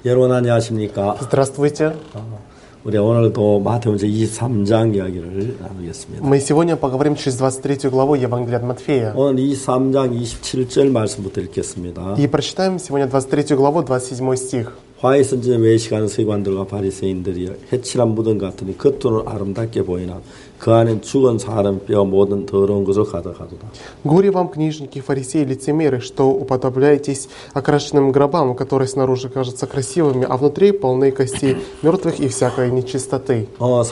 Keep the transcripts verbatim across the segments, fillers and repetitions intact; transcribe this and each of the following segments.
여러분 안녕하십니까? Здравствуйте. 우리 오늘도 마태복음 이십삼 장 이야기를 나누겠습니다. Мы сегодня поговорим через двадцать третью главу Евангелия от Матфея. 오늘 이십삼 장 이십칠 절 말씀부터 읽겠습니다. И прочитаем сегодня двадцать третью главу, двадцать седьмой стих. 화에 선지자 외식하는 서기관들과 바리새인들이 해칠한 무덤 같으니 겉으로는 아름답게 보이나 그 안엔 죽은 사람 뼈 모든 더러운 것을 가득하도다. Горе вам, книжники, фарисеи, лицемеры, что уподобляетесь окрашенным гробам, которые снаружи кажутся красивыми, а внутри полны костей мертвых и всякой нечистоты. 어,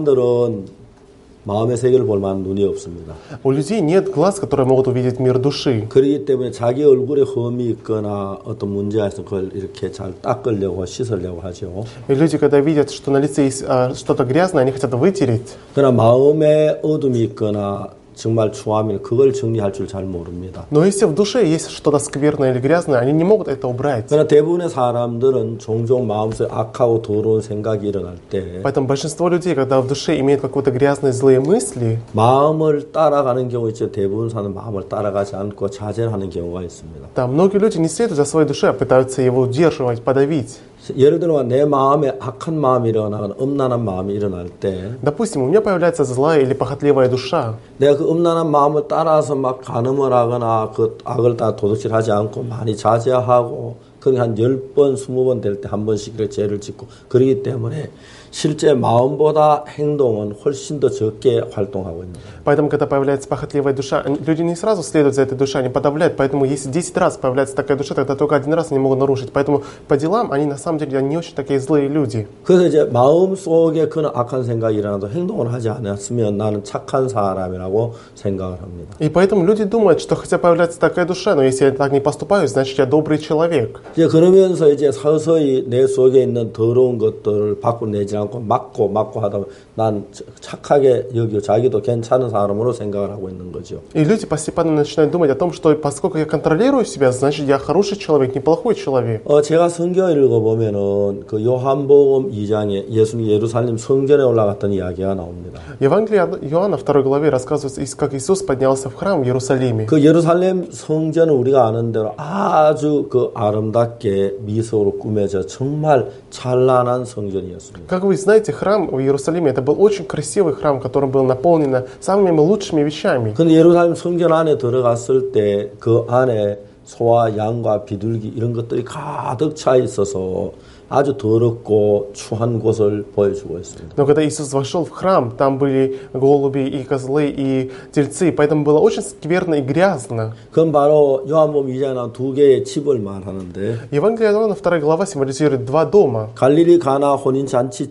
사람들은 마음의 세계를 볼 만한 눈이 없습니다. У людей нет глаз, которые могут увидеть мир души. 그렇기 때문에 자기 얼굴에 흠이 있거나 어떤 문제가 있으면 그걸 이렇게 잘 닦으려고 씻으려고 하죠. И люди, когда видят, что на лице есть а, что-то грязное, они хотят вытереть. 그러나 마음에 어둠이 있거나 정말 추함이면 그걸 정리할 줄 잘 모릅니다. Но если в душе есть что-то скверное или грязное, они не могут это убрать. 그러나 대부분의 사람들은 종종 마음속에 악하고 더러운 생각이 일어날 때 Поэтому большинство людей, когда в душе имеют какие-то грязные, злые мысли, 마음을 따라가는 경우 있죠. 대부분 사람은 마음을 따라가지 않고 자제하는 경우가 있습니다. да, многие люди не следуют за своей душой, а пытаются его удерживать, подавить. 예를 들어 내 마음에 악한 마음이 일어나거나 음란한 마음이 일어날 때 Допустим, у меня появляется злая или похотливая душа. 내가 그 음란한 마음을 따라서 막 간음을 하거나 그 악을 다 도둑질하지 않고 많이 자제하고 그게 한 열 번, 스무 번 될 때 한 번씩 그렇게 죄를 짓고 그러기 때문에 실제 마음보다 행동은 훨씬 더 적게 활동하고 있는 거예요. Поэтому, когда появляется похотливая душа, люди не сразу следуют за этой душой, они подавляют. Поэтому, если десять раз появляется такая душа, тогда только один раз они могут нарушить. Поэтому, по делам, они на самом деле не очень такие злые люди. 그래서 이제 마음 속에 그런 악한 생각이 일어나도 행동을 하지 않았으면 나는 착한 사람이라고 생각을 합니다. И поэтому люди думают, что хотя появляется такая душа, но если я так не поступаю, значит я добрый человек. 이제 그러면서 이제 서서히 내 속에 있는 더러운 것들을 밖으로 내지 않고 막고 막고 하다 보면 난 착하게 여기고 자기도 괜찮은 사람으로 생각을 하고 있는 거죠. И люди постепенно начинают думать о том, что поскольку я контролирую себя, значит я хороший человек, неплохой человек. 어, 제가 성경을 읽어보면은 그 요한복음 이 장에 예수님이 예루살렘 성전에 올라갔던 이야기가 나옵니다. Евангелие от Иоанна второй главе рассказывается, как Иисус поднялся в храм в Иерусалиме. 그 예루살렘 성전은 우리가 아는 대로 아주 그 아름답게 미소로 꾸며져 정말 찬란한 성전이었습니다. Как вы знаете, храм в Иерусалиме это был очень красивый храм, который был наполнен самыми лучшими вещами. 근데 예루살렘 성전 안에 들어갔을 때 그 안에 소와 양과 비둘기 이런 것들이 가득 차 있어서 아주 더럽고 추한 곳을 보여주고 있습니다. Но когда Иисус вошел в храм, там были голуби и козлы и тельцы, поэтому было очень скверно и грязно. 그건 바로 요한복음 이 장에 나온 두 개의 집을 말하는데 Евангелие от Иоанна вторая глава символизирует два дома. 갈릴리 가나 혼인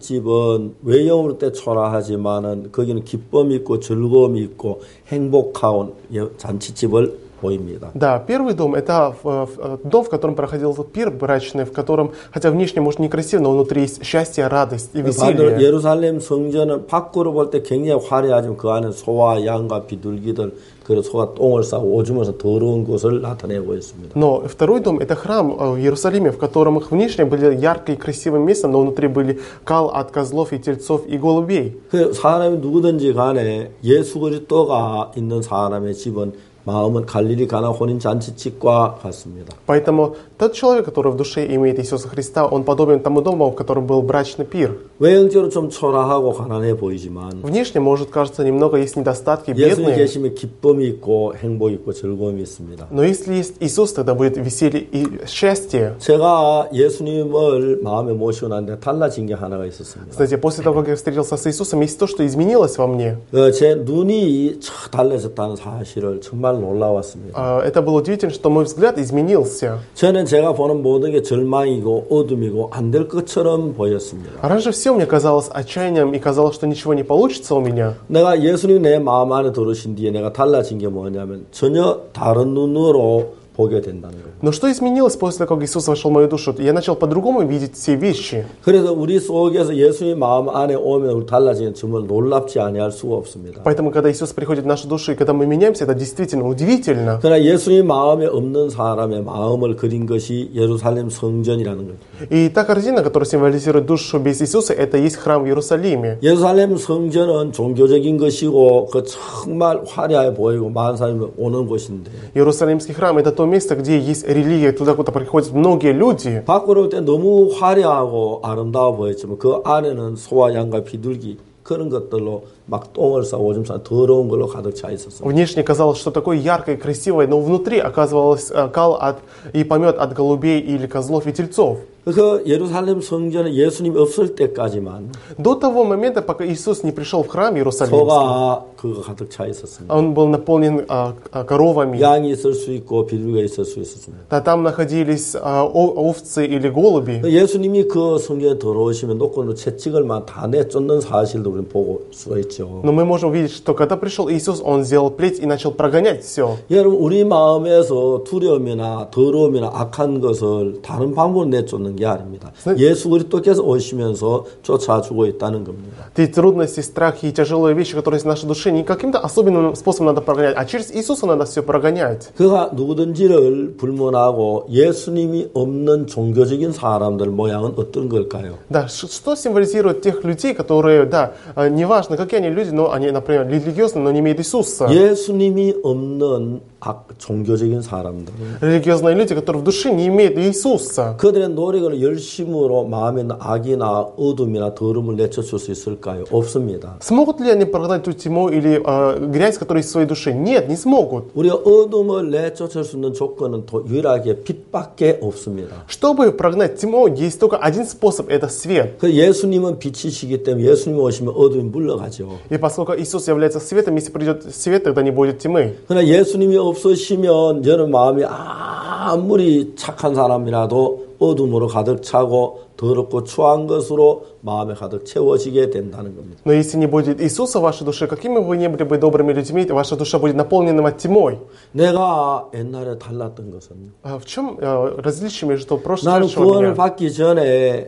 잔치집은 외형으로 때 초라하지만은 거기는 기쁨이 있고 즐거움이 있고 행복한 잔치집을 보입니다. Да, первый дом это дом, в котором проходил этот пир брачный, в котором, хотя внешне может некрасиво, но внутри есть счастье, радость и веселье. 예루살렘 성전은 밖으로 볼 때 굉장히 화려하지만 그 안에 소와 양과 비둘기들 그 소가 똥을 싸고 오줌에서 더러운 것을 나타내고 있습니다. Но второй дом это храм в Иерусалиме, в котором их внешне были ярко и красивым местом, но внутри были кал от козлов и тельцов и голубей. 그 사람이 누구든지 간에 예수 그리스도가 있는 사람의 집은 마음은 갈릴리 가나 혼인 잔치집과 같습니다. Поэтому тот человек, который в душе имеет Иисуса Христа, он подобен тому дому, в котором был брачный пир. 외형적으로 좀 초라하고 가난해 보이지만 Внешне может кажется немного есть недостатки, 예수님 бедные. 계시면 기쁨이 있고 행복이 있고 즐거움이 있습니다. Но если есть Иисус, тогда будет веселье и счастье. 제가 예수님을 마음에 모시고 났는데 달라진 게 하나가 있었습니다. Знаете, после того, как я встретился с Иисусом, есть то, что изменилось во мне. 어, 제 눈이 참 달라졌다는 사실을 정말 놀라웠습니다. Это было удивительно, что мой взгляд изменился. 저는 제가 보는 모든 게 절망이고 어둠이고 안 될 것처럼 보였습니다. Раньше все мне казалось отчаянием и казалось, что ничего не получится у меня. 내가 예수님 내 마음 안에 들어오신 뒤에 내가 달라진 게 뭐냐면 전혀 다른 눈으로 보게 된다는 거예요. Но что изменилось после того, как Иисус вошел в мою душу? Я начал по-другому видеть все вещи. 그래서 우리 속에서 예수님 마음 안에 오면 우리 달라지는 정말 놀랍지 아니할 수가 없습니다. Поэтому, когда Иисус приходит в нашу душу, и когда мы меняемся, это действительно удивительно. 그러나 예수님 마음에 없는 사람의 마음을 그린 것이 예루살렘 성전이라는 거죠. И та картина, которая символизирует душу без Иисуса, это есть храм в Иерусалиме. 예루살렘 성전은 종교적인 것이고 그 정말 화려해 보이고 많은 사람이 오는 곳인데. Иерусалимский храм это то место, где есть религия, туда, куда приходят многие люди. 밖으로 볼 때 너무 화려하고 아름다워 보였지만 그 안에는 소와 양과 비둘기 그런 것들로 막 똥을 싸고 오줌 싸고 더러운 걸로 가득 차 있었어요. Внешне казалось, что такое яркое и красивое, но внутри оказывалось э, кал от, и помет от голубей или козлов и тельцов. 그 예루살렘 성전에 예수님이 없을 때까지만 До того момента, пока Иисус не пришел в храм Иерусалимский, 소가 그거 가득 차 있었습니다. он был наполнен а, а, коровами. 양이 있을 수 있고 비둘기가 있을 수 있었습니다. Да, там находились а, о- овцы или голуби. 예수님이 그 성전에 들어오시면 놓고는 채찍을만 다 내쫓는 사실도 우리는 보고 수가 있죠. Но мы можем увидеть, что когда пришел Иисус, Он сделал плеть и начал прогонять все. 여러분 우리 마음에서 두려움이나 더러움이나 악한 것을 다른 방법으로 내쫓는 게 아닙니다. 예수 그리스도께서 오시면서 쫓아주고 있다는 겁니다. Те трудности, страхи и тяжелые вещи, которые есть в нашей душе, не каким-то особенным способом надо прогонять, а через Иисуса надо все прогонять. 그가 누구든지를 불문하고 예수님이 없는 종교적인 사람들 모양은 어떤 걸까요? Да, ш- что символизирует тех людей, которые, да, э, неважно, какие они люди, но они, например, религиозные, но не имеют Иисуса. 예수님이 없는 악, 종교적인 사람들. Религиозные люди, которые в душе не имеют Иисуса. 그들의 노력을 열심으로 마음에 있는 악이나 어둠이나 더러움을 내쫓을 수 있을까요? 없습니다. Смогут ли они прогнать ту тьму или э, грязь, которая есть в своей душе? Нет, не смогут. 우리가 어둠을 내쫓을 수 있는 조건은 도, 유일하게 빛밖에 없습니다. Чтобы прогнать тьму, есть только один способ, это свет. 그 예수님은 빛이시기 때문에 예수님 오시면 어둠이 물러가죠. И поскольку Иисус является светом, если придет свет, тогда не будет тьмы. 그러나 예수님이 없으시면 여러분 마음이 아무리 착한 사람이라도 어둠으로 가득 차고 더럽고 추한 것으로 마음에 가득 채워지게 된다는 겁니다. Но если не будет Иисуса в вашей душе, какими бы вы ни были бы добрыми людьми, ваша душа будет наполнена тьмой. 내가 옛날에 달랐던 것은 А в чем э, различие между прошлым 나는 и 구원을 меня? 받기 전에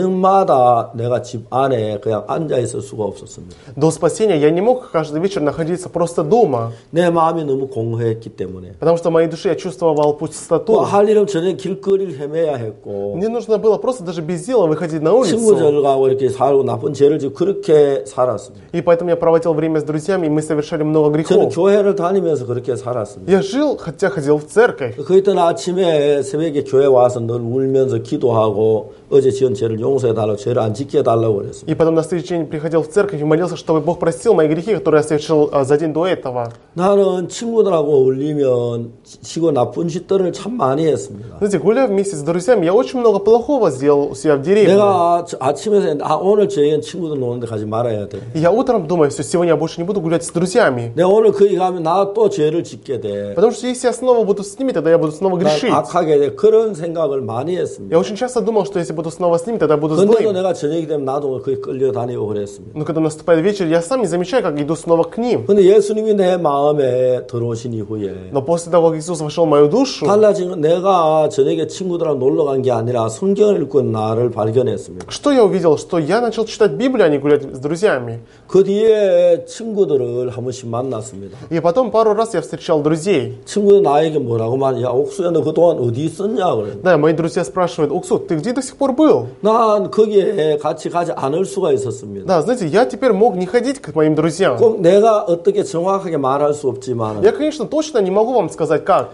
저녁마다 내가 집 안에 그냥 앉아 있을 수가 없었습니다. До спасения я не мог каждый вечер находиться просто дома, 내 마음이 너무 공허했기 때문에 потому что в моей душе я чувствовал пустоту. 뭐 할 일 없이 저녁 길거리를 헤매야 했고 Мне нужно было просто даже без дела выходить на улицу. 친구들하고 이렇게 살고 나쁜 죄를 지고 그렇게 살았습니다. И поэтому я проводил время с друзьями, и мы совершали много 저는 грехов. 교회를 다니면서 그렇게 살았습니다. Я жил, хотя ходил в церковь. 그랬던 아침에 새벽에 교회 와서 늘 울면서 기도하고 어제 지은 죄를 용서해달라고 죄를 안 짓게 해달라고 그랬습니다. И потом на следующий день приходил в церковь и молился, чтобы Бог простил мои грехи, которые я совершил а, за день до этого. 나는 친구들하고 어울리면 치고 나쁜 짓들을 참 많이 했습니다. Знаете, гуляя вместе с друзьями, я очень много плохого сделал у себя в деревне. 내가 아침에 아 오늘 저녁엔 친구들 노는데 가지 말아야 돼. И я утром думаю, все, сегодня я больше не буду гулять с друзьями. 내가 오늘 거기 가면 나 또 죄를 짓게 돼. Потому что если я снова буду с ними, тогда я буду снова грешить. 악하게 돼. 그런 생각을 많이 했습니다. Я очень часто думал, что если буду снова с ними, тогда буду 근데도 злым. 내가 저녁이 되면 나도 거기 끌려다니고 그랬습니다. Но когда наступает вечер, я сам не замечаю, как иду снова к ним. 근데 예수님이 내 마음에 들어오신 이후에 Но после того, как Иисус вошел в мою душу, 달라진 건 내가 저녁에 친구들하고 놀러 간 게 아니라 성경을 읽고 있는 나를 발견했습니다. что я увидел? Что я начал читать Библию, а не гулять с друзьями. 그 뒤에 친구들을 한 번씩 만났습니다. И потом пару раз я встречал друзей. 친구들 나에게 뭐라고 말해? 야, 옥수야, 너 그동안 어디 있었냐? 그래. Да, мои друзья спрашивают: Уксу, ты где до сих пор был? 난 거기에 같이 가지 않을 수가 있었습니다. Да, знаете, я теперь мог не ходить к моим друзьям. 꼭 내가 어떻게 정확하게 말할 수 없지만 Я, конечно, точно не могу вам сказать как.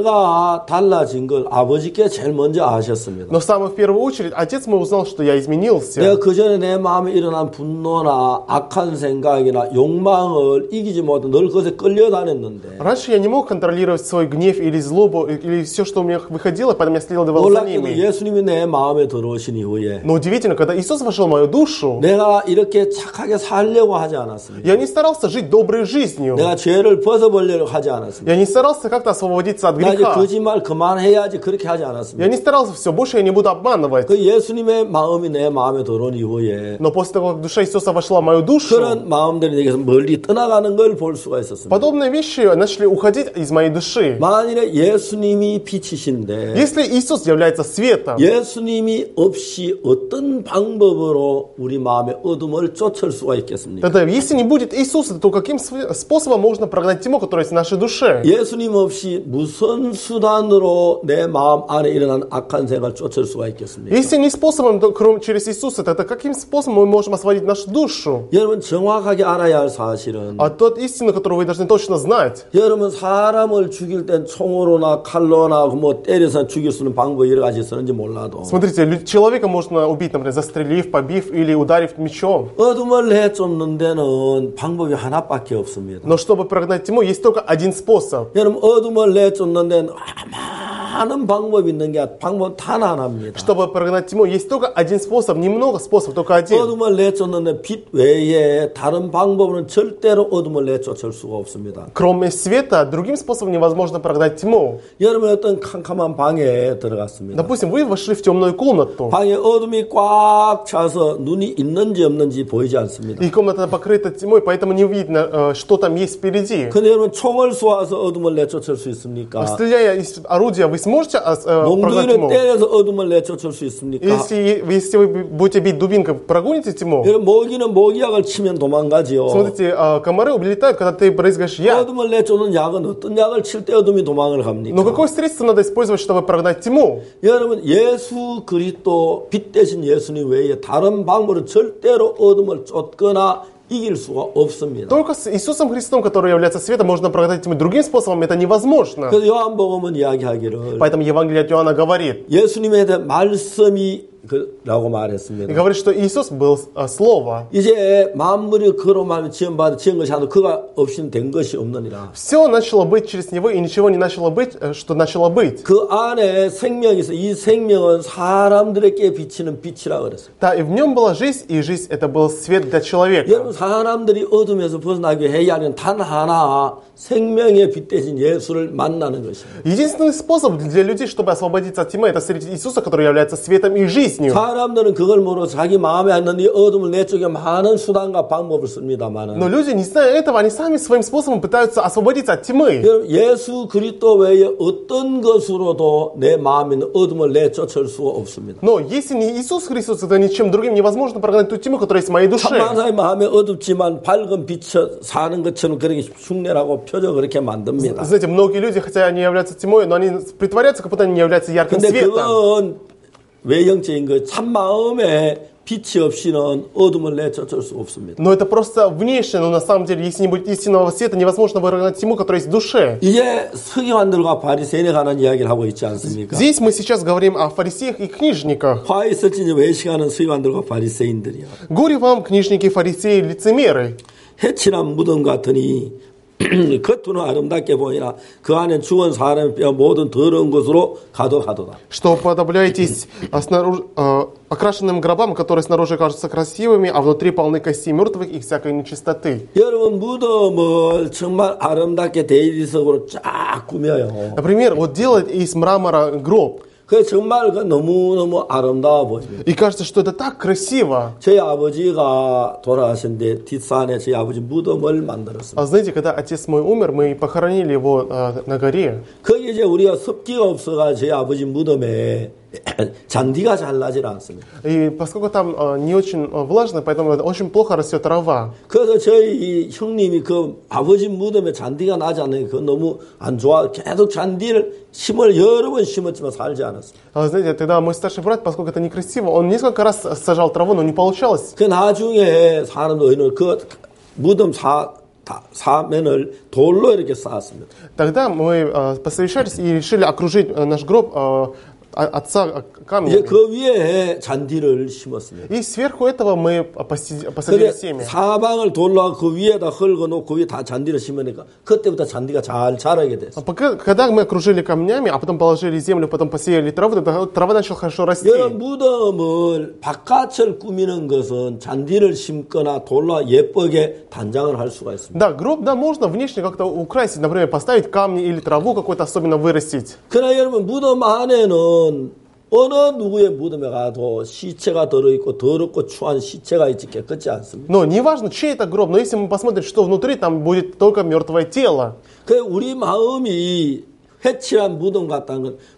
내가 달라진 걸 아버지께 제일 먼저 아셨습니다. Но самое в первую очередь, отец мой узнал, что я изменился. 내가 그 전에 내 마음에 일어난 분노나 악한 생각이나 욕망을 이기지 못해 늘 그것에 끌려다녔는데 Раньше я не мог контролировать свой гнев или злобу, или все, что у меня выходило, поэтому я следовал за 놀랍게도 ними. 예수님이 내 마음에 들어오신 이후에 Но удивительно, когда Иисус вошел в мою душу, 내가 이렇게 착하게 살려고 하지 않았습니다. я не старался жить доброй жизнью. 내가 죄를 벗어버리려고 하지 않았습니다. Я не старался как-то освободиться от 나 이제 греха. 거짓말 그만해야지 그렇게 하지 않았습니다. Я не старался, все, больше я не буду обманывать. 그 예수님의 마음이 내 마음에 들어온 이후에 Но после того, как душа Иисуса вошла в мою душу, 그런 마음들이 내게서 멀리 떠나가는 걸 볼 수가 있었습니다. подобные вещи начали уходить из моей души. 만일에 예수님이 빛이신데 Если Иисус является светом, 예수님이 없이 어떤 방법으로 우리 마음의 어둠을 쫓을 수가 있겠습니까? тогда если не будет Иисуса, то каким св- способом можно прогнать тьму, которая есть в нашей душе? 예수님 없이 무슨 수단으로 내 마음 안에 일어난 악한 영생을 쫓을 수가 있겠습니까? Если не способом, то, кроме через Иисуса, тогда каким способом мы можем освободить нашу душу? 여러분 정확하게 알아야 할 사실은 А тот истину, которую вы должны точно знать. 여러분 사람을 죽일 땐 총으로나 칼로나 뭐 때려서 죽일 수 있는 방법이 여러 가지 있었는지 몰라도 Смотрите, лю- человека можно убить, например, застрелив, побив или ударив мечом. 어둠을 내쫓는 데는 방법이 하나밖에 없습니다. Но чтобы прогнать тьму, есть только один способ. 여러분 어둠을 내쫓는 데는 많은 방법이 있는 게 방법 단 하나입니다. Чтобы прогнать тьму, есть только один способ, немного способов, только один. 어둠을 내쫓는 데 빛 외에 다른 방법으로는 절대로 어둠을 내쫓을 수가 없습니다. Кроме света, другим способом невозможно прогнать тьму. 여러분 어떤 캄캄한 방에 들어갔습니다. Допустим, вы вошли в темную комнату, 방에 어둠이 꽉 차서 눈이 있는지 없는지 보이지 않습니다. и комната покрыта тьмой, поэтому не видно, э, что там есть впереди. 근데 여러분 총을 쏘아서 어둠을 내쫓을 수 있습니까? Стреляя из орудия, вы сможете э, прогнать 농구인을 тьму? 때려서 어둠을 내쫓을 수 있습니까? Если, если вы будете бить дубинкой, прогоните тьму? 여러분 모기는 모기약을 치면 도망가지요. Смотрите, э, комары улетают, когда ты брызгаешь яд. 어둠을 내쫓는 약은 어떤 약을 칠 때 어둠이 도망을 갑니까? Но какое средство надо использовать, чтобы прогнать тьму? 여러분 예수 그리스도 빛 대신 예수님 외에 다른 방법으로 절대로 어둠을 쫓거나 이길 수가 없습니다. Только с Иисусом Христом, который является светом, можно прогнать тьму. Другим способом это невозможно. 그래서 요한복음은 이야기하기를 Поэтому Евангелие от Иоанна говорит, 예수님에 대한 말씀이 그라고 и 말했습니다. говорит, что Иисус был э, Слово. 이제 만물이 그로 말하면 지은 지은 것이 하도 그가 없이는 된 것이 없느니라. Все начало быть через Него, и ничего не начало быть, э, что начало быть. 그 안에 생명이 있어. 이 생명은 사람들에게 비치는 빛이라 그랬어요. Да, и в нем была жизнь, и жизнь это был свет для человека. 여러분 사람들이 어둠에서 벗어나기 해야 하는 단 하나 생명의 빛 대신 예수를 만나는 것입니다. Единственный способ для людей, чтобы освободиться от тьмы, это встретить Иисуса, который является светом и жизнью. 사람들은 그걸 모르고 자기 마음에 있는 이 어둠을 내쫓기 많은 수단과 방법을 씁니다만 Но люди, не зная этого, они сами своим способом пытаются освободиться от тьмы. 예수 그리스도 외에 어떤 것으로도 내 마음에 있는 어둠을 내쫓을 수가 없습니다. Но если не Иисус Христос, то ничем другим невозможно прогнать ту тьму, которая есть в моей душе. 천만사의 마음에 어둡지만 밝은 빛에 사는 것처럼 그렇게 흉내라고 표정 그렇게 만듭니다. Знаете, многие люди, хотя они являются тьмой, но они притворяются, как будто они не являются ярким 근데 светом. 그건 외형적인 거 참 마음에 빛이 없이는 어둠을 내쫓을 수 없습니다. Но это просто внешне, но на самом деле, если не будет истинного света, невозможно выровнять тьму, которая есть в душе. 이제 서기관들과 바리새인에 관한 이야기를 하고 있지 않습니까? Здесь мы сейчас говорим о фарисеях и книжниках. 화 있을지 외식하는 서기관들과 바리새인들이요. Горе вам, книжники, фарисеи, лицемеры. 해칠한 무덤 같으니 겉으로는 아름답게 보이나 그 안에 죽은 사람의 뼈 모든 더러운 것으로 가득하도다. Что подобляетесь а, снаружи, а, окрашенным гробам, которые снаружи кажутся красивыми, а внутри полны костей мертвых и всякой нечистоты. 여러분 무덤을 정말 아름답게 대리석으로 쫙 꾸며요. Например, вот делать из мрамора гроб. 그 정말 그 너무너무 아름다워 보입니다. И кажется, что это так красиво. 저희 아버지가 돌아가신데 뒷산에 저희 아버지 무덤을 만들었습니다. А знаете, когда отец мой умер, мы похоронили его а, на горе. 거기 이제 우리가 습기가 없어가 저희 아버지 무덤에 잔디가 잘 나질 않습니다. И поскольку там а, не очень а, влажно, поэтому очень плохо растет трава. 그래서 저희 형님이 그 아버지 무덤에 잔디가 나지 않는 게 그 너무 안 좋아. 계속 잔디를 심을 여러 번 심었지만 살지 않았습니다. А знаете, тогда мой старший брат, поскольку это некрасиво, он несколько раз сажал траву, но не получалось. 그 나중에 사람들은 그 무덤 사 다, 사면을 돌로 이렇게 쌓았습니다. Тогда мы а, посовещались и решили окружить а, наш гроб а, отца 이제 камнями. 그 위에 잔디를 심었습니다. И сверху этого мы поси- посадили 근데 семя. 사방을 돌로 그 위에다 흙어놓고 그 위에 다 잔디를 심으니까 그때부터 잔디가 잘 자라게 됐어요. А пока, когда мы окружили камнями, а потом положили землю, потом посеяли траву, тогда трава начала хорошо расти. 여러분 무덤을 바깥을 꾸미는 것은 잔디를 심거나 돌로 예쁘게 단장을 할 수가 있습니다. Да, гроб, да, можно внешне как-то украсить, например, поставить камни или траву какую-то особенно вырастить. 그러나 여러분 무덤 안에는 어느 누구의 무덤에 가도 시체가 들어있고 더럽고 추한 시체가 있지 깨끗지 않습니다. Но неважно, чей это гроб, но если мы посмотрим, что внутри, там будет только мертвое тело. 그 우리 마음이 회칠한 무덤 같다는 건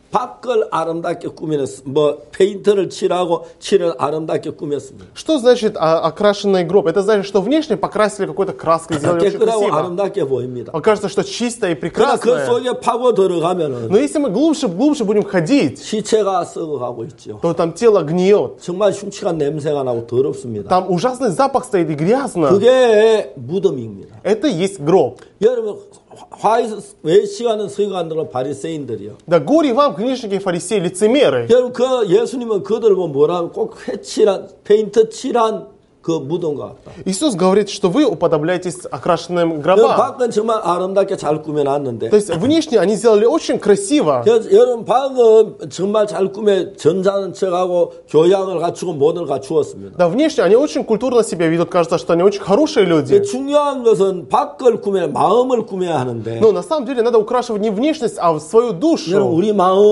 밖을 아름답게 꾸며냈, 뭐 페인트를 칠하고 칠을 아름답게 꾸몄습니다. Что значит а, окрашенный гроб? Это значит, что внешне покрасили какой-то краской, сделали очень 깨끗하고 красиво. 아름답게 보입니다. Окажется, что чистое и 그러나 그 прекрасное. 속에 파고 들어가면은 Но если мы глубже, глубже будем ходить, 시체가 썩어가고 있죠. то там тело гниет. 정말 흉측한 냄새가 나고 더럽습니다. Там ужасный запах стоит и грязно. 그게 무덤입니다. Это и есть гроб. 여러분 화에서 외식하는 서기관들은 바리새인들이요. Да горе вам, книжники, фарисеи, лицемеры. 여러분 그 예수님은 그들 보면 뭐라면 꼭 회칠한 페인트 칠한 그 무덤과 같다. Иисус говорит, что вы уподобляетесь окрашенным 여러분 гробам. 밖은 정말 아름답게 잘 꾸며놨는데 То есть внешне они сделали очень красиво. 여러분 밖은 정말 잘 꾸며 전자는 척하고 교양을 갖추고 모든 걸 갖추었습니다. Да, внешне они очень культурно себя ведут, кажется, что они очень хорошие люди. 중요한 것은 밖을 꾸며 마음을 꾸며야 하는데 Но на самом деле надо украшивать не внешность, а свою 여러분 душу. 우리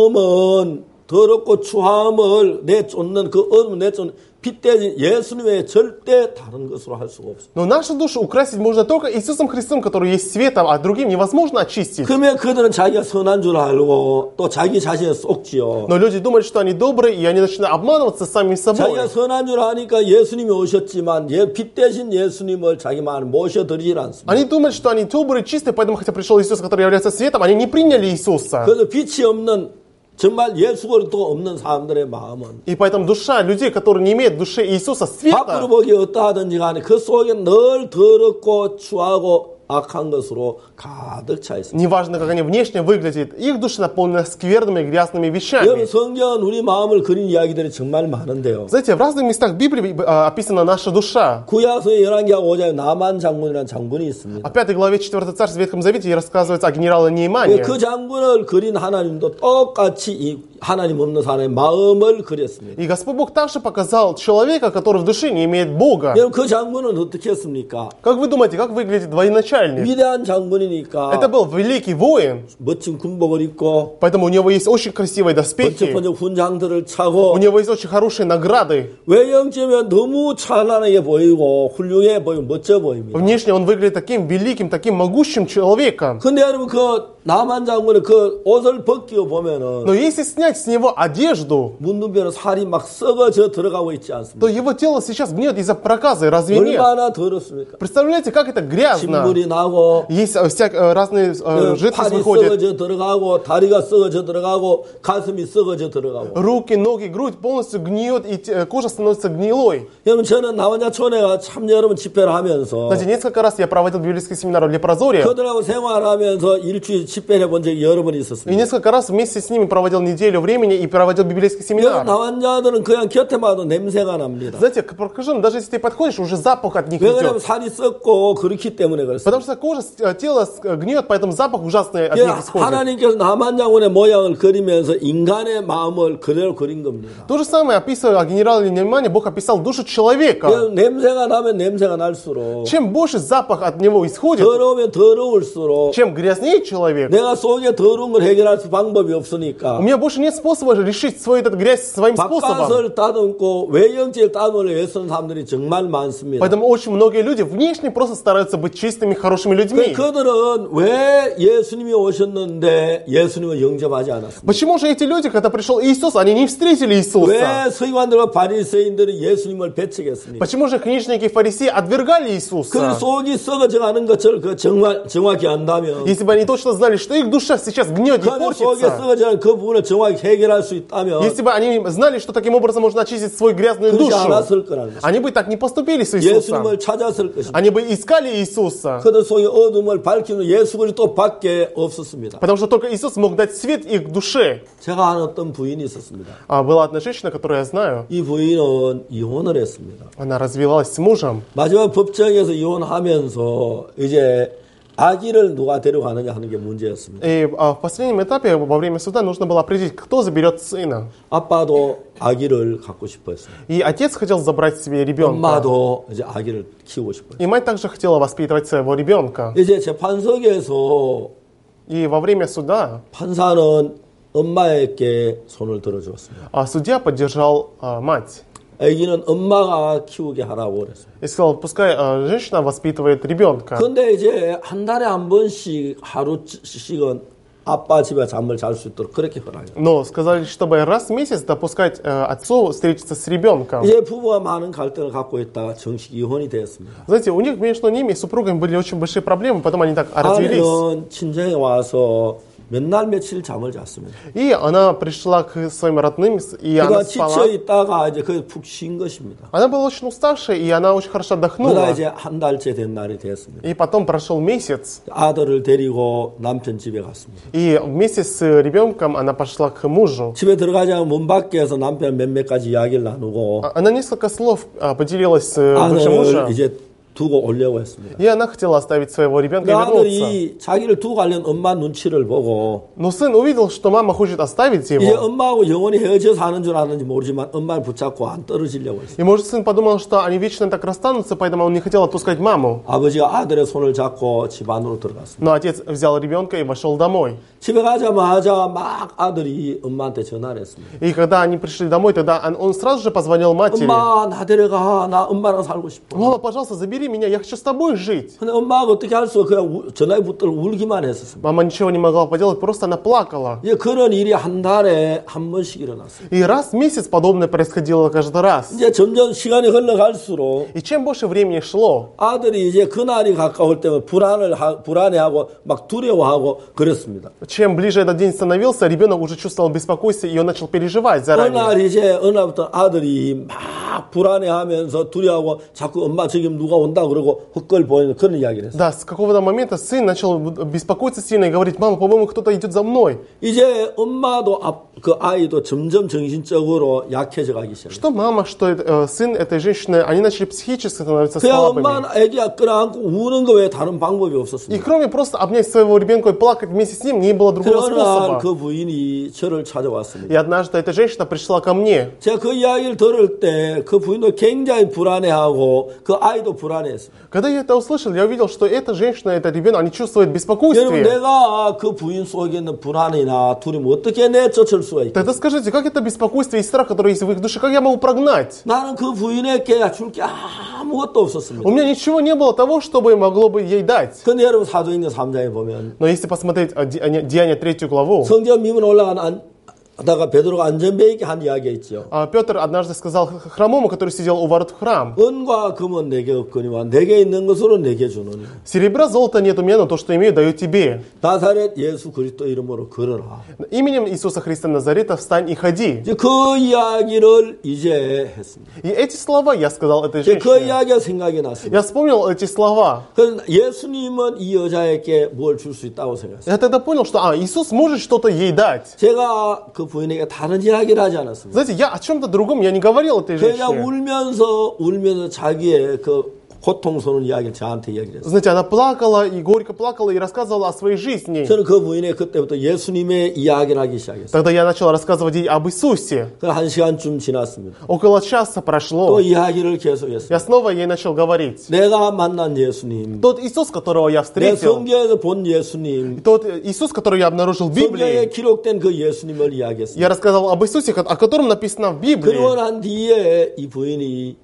마음은 더럽고 추함을 내쫓는 그 어둠을 내쫓는 핏대진 예수님 외에 절대 다른 것으로 할 수가 없어요. Но нашу душу украсить можно только Иисусом Христом, который есть светом, а другим невозможно очистить. 그러면 그들은 자기가 선한 줄 알고 또 자기 자신을 속지요. Но люди думают, что они добрые, и они начинают обманываться сами собой. 자기가 선한 줄 아니까 예수님이 오셨지만 예, 핏 대신 예수님을 자기만 모셔드리질 않습니다. Они думают, что они добрые, чистые, поэтому, хотя пришел Иисус, который является светом, они не приняли Иисуса. 그래서 빛이 없는 정말 예수가 없는 사람들의 마음은 И поэтому душа людей, которые не имеют в душе Иисуса 밖으로 света, 보기 어떠하든지 간에 그 속에 늘 더럽고 추하고 악한 것으로 가득 차 있습니다. неважно, как они внешне выглядят, их души наполнены скверными, грязными 여러분 вещами. 성경은 우리 마음을 그린 이야기들이 정말 많은데요. Знаете, в разных местах Библии а, описана наша душа. 구약서의 열왕기하 오 장에 나만 장군이라는 장군이 있습니다. А в пятой главе четвёртого царства в Ветхом Завете рассказывается о генерале Неймане. 그 장군을 그린 하나님도 똑같이 이 하나님 없는 사람의 마음을 그렸습니다. И Господь Бог также показал человека, который в душе не имеет Бога. 여러분 그 장군은 어떻게 했습니까? Как вы думаете, как выглядит военачальник? 위대한 장군이니까 Это был великий воин, 멋진 군복을 입고 поэтому у него есть очень красивые доспехи, 번쩍번쩍 훈장들을 у 차고 него есть очень хорошие награды. 외형적이면 너무 찬란하게 보이고 훌륭해 보이고 멋져 보입니다. Внешне он выглядит таким великим, таким могущим человеком. 근데 여러분 그 남한 장군의 그 옷을 벗기고 보면은 Но если снять с него одежду, 문둥병은 살이 막 썩어져 들어가고 있지 않습니까? то его тело сейчас гниет из-за проказы, разве нет? 얼마나 더럽습니까? Представляете, как это грязно? 신물이 나고 Есть э, всяк- э, разные э, жидкости 팔이 выходят. 썩어져 들어가고 다리가 썩어져 들어가고 가슴이 썩어져 들어가고. Руки, ноги, грудь полностью гниет, и те- кожа становится гнилой. 여러분 저는 나원자촌에 참 여러분 집회를 하면서 Знаете, несколько раз я проводил библейский семинар в Лепрозоре, 그들하고 생활하면서 일주일 집회를 해본 적이 여러 번 и 있었습니다. несколько раз вместе с ними проводил неделю времени и проводил библейский 여러분 семинар. 나원자들은 그냥 곁에 봐도 냄새가 납니다. Знаете, к прохожим, даже если ты подходишь, уже запах от них 왜 그러냐면 идет. 살이 썩고 그렇기 때문에 그렇습니다. Потому что кожа, э, тело э, гниет, поэтому запах ужасный от 예, них исходит. 하나님께서 남한 장군의 모양을 그리면서 인간의 마음을 그대로 그린 겁니다. То же самое, описывая о генерале Неймане, Бог описал душу человека. 여러분, 냄새가 나면 냄새가 날수록 Чем больше запах от него исходит, 더러우면 더러울수록 чем грязнее человек, 내가 속에 더러운 걸 해결할 수 방법이 у 없으니까 меня больше нет способа решить свою эту грязь своим способом. 바깥을 따듬고 외형질 따듬으려 애쓰는 사람들이 정말 많습니다. Поэтому очень многие люди внешне просто стараются быть чистыми, хорошими людьми. 그들은 왜 예수님이 오셨는데 예수님을 영접하지 않았습니까? Почему же эти люди, когда пришел Иисус, они не встретили Иисуса? 왜 서기관들과 바리새인들이 예수님을 배척했습니까? Почему же книжники и фарисеи отвергали 그 Иисуса? 속이 썩어져가는 것을 그 정말 정확히 안다면 Если бы они точно знали, что их душа сейчас гнет и 그 속에 портится, 썩어져가는 그 부분을 정확히 해결할 수 있다면 если бы они знали, что таким образом можно очистить свою грязную 그렇지 душу, 않았을 거라는 것입니다. они бы так не поступили с Иисусом. 예수님을 찾았을 것입니다. Они бы искали Иисуса, 그들 속에 어둠을 밝히는 예수 그리스도밖에 없었습니다. потому что только Иисус мог дать свет их душе. 제가 아는 어떤 부인이 있었습니다. А была одна женщина, которую я знаю, 이 부인은 이혼을 했습니다. она развелась с мужем. 마지막 법정에서 이혼하면서 이제 아기를 누가 데려가느냐 하는 게 문제였습니다. И а, в последнем этапе, во время суда, нужно было определить, кто заберет сына. 아빠도 아기를 갖고 싶어했어요. И отец хотел забрать себе ребенка. 엄마도 이제 아기를 키우고 싶어요. И мать также хотела воспитывать своего ребенка. 이제 재판석에서 И во время суда 판사는 엄마에게 손을 들어주었습니다. а, судья поддержал а, мать. 아기는 엄마가 키우게 하라고 그랬어요. И сказал, пускай а, женщина воспитывает ребенка. 근데 이제 한 달에 한 번씩 하루씩은 아빠 집에 잠을 잘 수 있도록 그렇게 허락해요. Но сказали, чтобы раз в месяц допускать э, отцу встретиться с ребенком. 이제 부부가 많은 갈등을 갖고 있다가 정식 이혼이 되었습니다. Знаете, у них между ними и супругами были очень большие проблемы, потом они так развелись. 아내는 친정에 와서 몇 날 며칠 잠을 잤습니다. И она пришла к своим родным, и 그가 она 지쳐 спала. 있다가 이제 거의 푹 쉰 것입니다. Она была очень уставшая, и она очень хорошо 그러다 отдохнула. 이제 한 달째 된 날이 되었습니다. И потом прошел месяц, 아들을 데리고 남편 집에 갔습니다. и вместе с ребенком она пошла к мужу. 집에 들어가자면 문 밖에서 남편 몇몇 가지 이야기를 나누고 А- Она несколько слов а, поделилась с э, бывшим 아들을 мужем, 이제 두고 오려고 했습니다. и она хотела оставить своего ребенка 그 и вернуться. 아들이 자기를 두고 가려는 엄마 눈치를 보고 Но сын увидел, что мама хочет оставить 이제 его. 엄마하고 영원히 헤어져 사는 줄 아는지 모르지만 엄마를 붙잡고 안 떨어지려고 했어요. И может сын подумал, что они вечно так расстанутся, поэтому он не хотел отпускать маму. 아버지가 아들의 손을 잡고 집 안으로 들어갔습니다. Но отец взял ребенка и вошел домой. 집에 가자마자 막 아들이 엄마한테 전화를 했습니다. И когда они пришли домой, тогда он, он сразу же позвонил матери. 엄마 나 데려가. 나 엄마랑 살고 싶어. Мама, пожалуйста, забери меня, я хочу с тобой жить. 근데 엄마가 어떻게 할 수 없어. 그냥 우- 전화에 붙들고 울기만 했었습니다. Мама ничего не могла поделать, просто она плакала. 이제 그런 일이 한 달에 한 번씩 일어났어요. И раз в месяц подобное происходило каждый раз. 이제 점점 시간이 흘러갈수록 И чем больше времени шло, 아들이 이제 그날이 가까울 때면 불안을 하, 불안해하고 막 두려워하고 그랬습니다. чем ближе этот день становился, ребенок уже чувствовал беспокойство, и он начал переживать 어느 заранее. 날 이제 어느 날부터 아들이 막 불안해하면서 두려워하고 자꾸 엄마 저기 누가 온다 그러고 헛걸 보이는 그런 이야기를 했어요. Да, с какого-то момента сын начал беспокоиться сильно и говорить: мама, по-моему, кто-то идет за мной. 이제 엄마도 앞- 그 아이도 점점 정신적으로 약해져 가기 시작해요. Что мама, что э, сын этой женщины, они начали психически становиться 그냥 слабыми. 엄마는 애기가 끌어안고 우는 거 외에 다른 방법이 И 없었습니다. кроме просто обнять своего ребенка и плакать вместе с ним, не было другого 그러나 способа. 그 부인이 저를 찾아왔습니다. И однажды эта женщина пришла ко мне. 제가 그 이야기를 들을 때 그 부인도 굉장히 불안해하고 그 아이도 불안해했어요. Когда я это услышал, я увидел, что эта женщина, этот ребенок, они чувствуют 여러분 беспокойствие. 내가 그 부인 속에 있는 불안이나 두려움 어떻게 내쫓을 수가 있겠어요? Тогда скажите, как это беспокойство и страх, который есть в их душе, как я могу прогнать? 나는 그 부인에게 줄 게 아무것도 없었습니다. У меня ничего не было того, чтобы могло бы ей дать. 근데 여러분 사도행전 삼 장에 보면 Но если посмотреть э, Де- Деяния третью главу, 성전 미문 올라간 안, 하다가 베드로가 안전베이게 한 이야기가 있죠. а, Петр однажды сказал х- хромому, который сидел у ворот в храм: 은과 금은 내게 없거니와 내게 있는 것으로 내게 주노니 серебра, золота нет у меня, но то, что имею, даю тебе. 나사렛 예수 그리스도 이름으로 걸어라. Именем Иисуса Христа Назарета встань и ходи. 이제 그 이야기를 이제 했습니다. И эти слова я сказал этой 이제 그 женщине. 이야기가 생각이 났습니다. Я вспомнил эти слова. 그래서 예수님은 이 여자에게 뭘 줄 수 있다고 생각했어요. Я тогда понял, что а, Иисус может что-то ей дать. 제가 그 부인에게 다른 이야기를 하지 않았습니다. Знаете, я о чем-то другом, я не говорил этой 그냥 женщине. 울면서 울면서 자기의 그 고통스러운 이야기를 저한테 이야기를 했어요. Знаете, она плакала и горько плакала и рассказывала о своей жизни. 저는 그 부인의 그때부터 예수님의 이야기를 하기 시작했어요. Тогда я начал рассказывать ей об Иисусе. 그 한 시간쯤 지났습니다. Около часа 또 прошло. 이야기를 계속했어요. Я снова ей начал говорить. 내가 만난 예수님, Тот Иисус, которого я 내 встретил, 성경에서 본 예수님, тот Иисус, который я обнаружил в 성경에 Библии, 기록된 그 예수님을 이야기했습니다. я рассказал об Иисусе, о котором написано в 그리고 Библии. 난 뒤에 이 부인이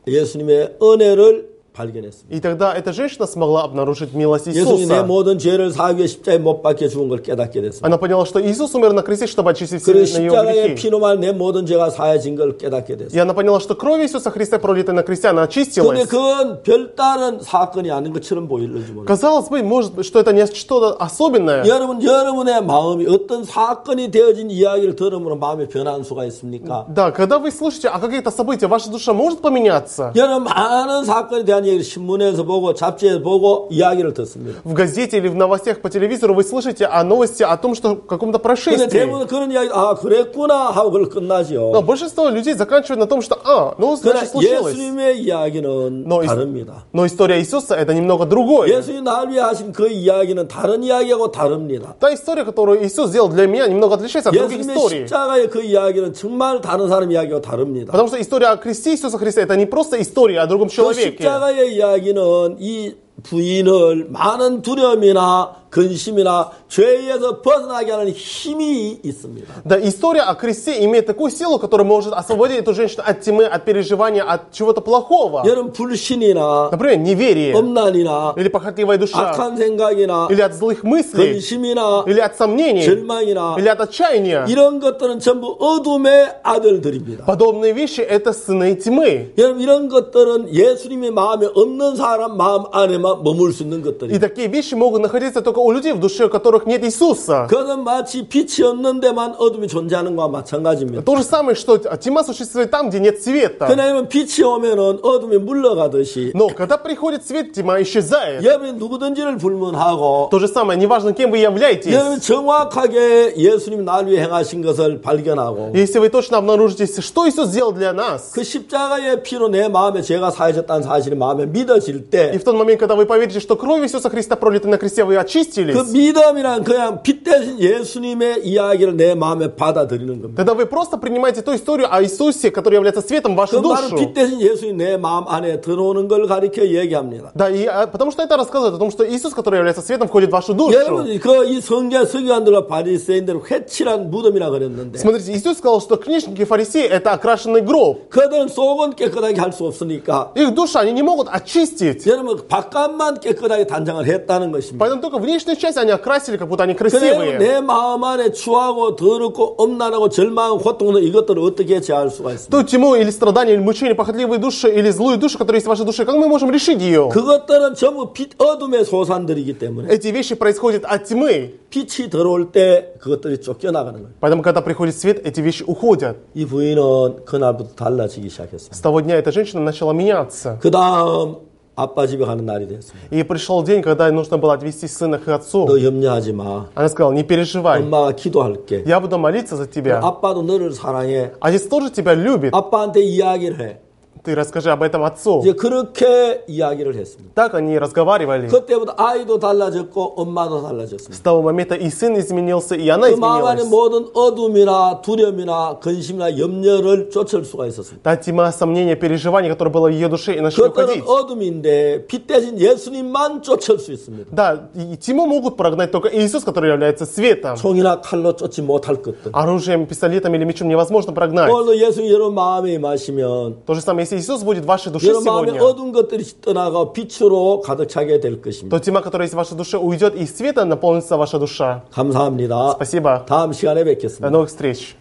예수님의 은혜를 발견했습니다. И тогда эта женщина смогла обнаружить милость 예수님이 내 Иисуса. 모든 죄를 사하기 위해 십자가에 못 박혀 죽은 걸 깨닫게 됐습니다. Она поняла, что Иисус умер на кресте, чтобы очистить все 그리고 на ее 십자가의 грехи. 피로만 내 모든 죄가 사해진 걸 깨닫게 됐습니다. И она поняла, что кровь Иисуса Христа, пролитая на кресте, она 근데 очистилась. 그건 별다른 사건이 아닌 것처럼 보일지 모르겠어요. Казалось бы, может быть, что это не что-то особенное. 여러분, 여러분의 마음이 어떤 사건이 되어진 이야기를 들으면 마음이 변하는 수가 있습니까? Да, когда вы слышите о каких-то событиях, ваша душа может поменяться. 여러분, 많은 사건에 대한 얘기를 신문에서 보고 잡지에서 보고 이야기를 듣습니다. В газете или в новостях по телевизору вы слышите о новости о том, что в каком-то 근데 происшествии. 대부분 그런 이야기, 아, 그랬구나 하고 그걸 끝나죠. Но большинство людей заканчивают на том, что а, ну, 그러나 значит, случилось. 예수님의 이야기는 Но, ис- 다릅니다. но история Иисуса это немного другое. 예수님 나를 위해 하신 그 이야기는 다른 이야기하고 다릅니다. Та история, которую Иисус сделал для меня, немного отличается от других 예수님의 историй. 십자가의 그 이야기는 정말 다른 사람 이야기와 다릅니다. Потому что история о кресте Иисуса Христа это не просто история о другом 그 человеке. 십자가의 이야기는 이 부인을 많은 두려움이나 근심이나 죄에서 벗어나게 하는 힘이 있습니다. Да, история о кресте имеет такую силу, которая может освободить эту женщину от тьмы, от переживания, от чего-то плохого. 여러분 불신이나 Например, неверие, 엄난이나 или похотливая душа, 악한 생각이나 или от злых мыслей, 근심이나 или от сомнений, 절망이나 или от отчаяния. 이런 것들은 전부 어둠의 아들들입니다. Подобные вещи — это сыны тьмы. 여러분 이런 것들은 예수님의 마음에 없는 사람 마음 안에만 머물 수 있는 И 것들입니다. такие вещи могут находиться только у людей в душе, у которых нет Иисуса. 그것은 마치 빛이 없는 데만 어둠이 존재하는 것과 마찬가지입니다. То же самое, что тьма существует там, где нет света. 그러면 빛이 오면은 어둠이 물러가듯이 Но когда приходит свет, тьма исчезает. 여러분이 누구든지를 불문하고 То же самое, неважно, кем вы являетесь. 여러분 정확하게 예수님 날 위해 행하신 것을 발견하고 Если вы точно обнаружите, что Иисус сделал для нас, 그 십자가의 피로 내 마음에 죄가 사해졌다는 사실이 마음에 믿어질 때 и в тот момент, когда вы поверите, что кровь Иисуса Христа пролита на кресте, вы очистились, 그 믿음이란 그냥 빛 대신 예수님의 이야기를 내 마음에 받아들이는 겁니다. тогда вы просто принимаете ту историю о Иисусе, который является светом в 그 вашу 말은 душу. 빛 대신 예수님 내 마음 안에 들어오는 걸 가리켜 얘기합니다. Да, и, а, потому что это рассказывает о том, что Иисус, который является светом, входит в вашу душу. 여러분 그 이 성경 서기관들과 바리새인들은 회칠한 무덤이라 그랬는데 Смотрите, Иисус сказал, что книжники и фарисеи — это окрашенный гроб. 그들은 속은 깨끗하게 할 수 없으니까 Их душу они не могут очистить. 여러분 바깥만 깨끗하게 단장을 했다는 것입니다. Поэтому только внешнюю часть они окрасили, как будто они 그래서 красивые. 내 마음 안에 추하고 더럽고 엄난하고 절망하고 고통은 이것들을 어떻게 제할 수가 있습니까? Ту тьму или страдания, или мучения, похотливые души, или злую душу, которая есть в вашей душе, как мы можем решить ее? 그것들은 전부 빛 어둠의 소산들이기 때문에 Эти вещи происходят от тьмы. 빛이 들어올 때 그것들이 쫓겨나가는 거예요. Поэтому, когда приходит свет, эти вещи уходят. 이 부인은 그날부터 달라지기 시작했어요. С того дня эта женщина начала меняться. 그 다음 아빠 집에 가는 날이 됐습니다. И пришел день, когда ей нужно было отвезти сына к отцу. 너 염려하지 마. Она сказала, не переживай, 엄마가 기도할게. я буду молиться за тебя. 아빠도 너를 사랑해. Отец тоже тебя любит. 아빠한테 이야기를 해. Ты расскажи об этом отцу. 이제 그렇게 이야기를 했습니다. Так они разговаривали. 그때부터 아이도 달라졌고 엄마도 달라졌습니다. С того момента и сын изменился, и она 그 마음 안에 изменилась. 모든 어둠이나 두려움이나 근심이나 염려를 쫓을 수가 있었습니다. Та тьма сомнения, переживаний, которая была в ее душе, и начали 그것들은 уходить. 어둠인데 빛 대신 예수님만 쫓을 수 있습니다. Да, и тьму могут прогнать только Иисус, который является светом. 총이나 칼로 쫓지 못할 것들. Оружием, пистолетом или мечом невозможно прогнать. 오늘도 예수님 여러분 마음에 임하시면 То же самое, если Иисус будет в вашей душе 여러분 마음에 сегодня, 어두운 것들이 떠나가 빛으로 가득 차게 될 것입니다. то тьма, которая есть в вашей душе, уйдет, и света наполнится ваша душа. 감사합니다. Спасибо. 다음 시간에 До 뵙겠습니다. новых встреч.